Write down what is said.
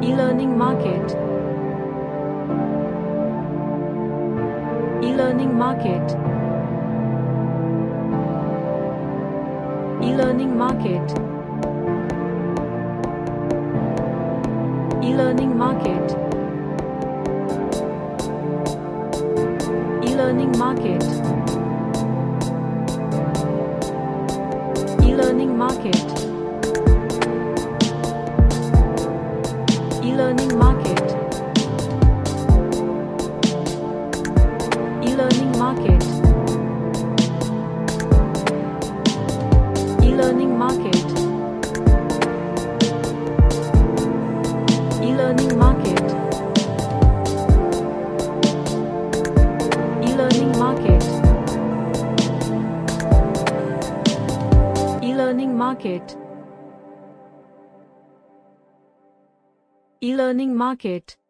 E-learning market. E-learning market. E-learning market. E-learning market. E-learning market. E-learning market. E-learning market. E-learning market. E-learning market. E-learning market. E-learning market. E-learning market. E-learning market.